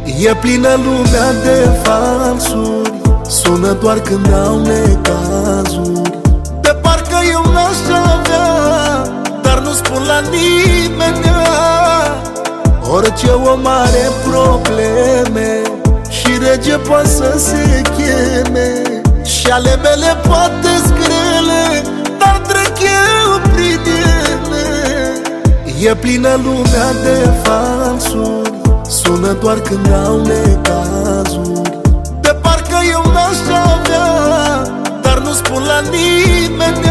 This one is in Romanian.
E plină lumea de falsuri, sună doar când au necazuri. De parcă eu n-aș avea, dar nu spun la nimeni. Orice om are probleme și rege poate să se cheme, și ale mele poate-s grele, dar trec eu prin ele. E plină lumea de falsuri, sună doar când au necazuri. De parcă eu n-aș avea, dar nu spun la nimeni.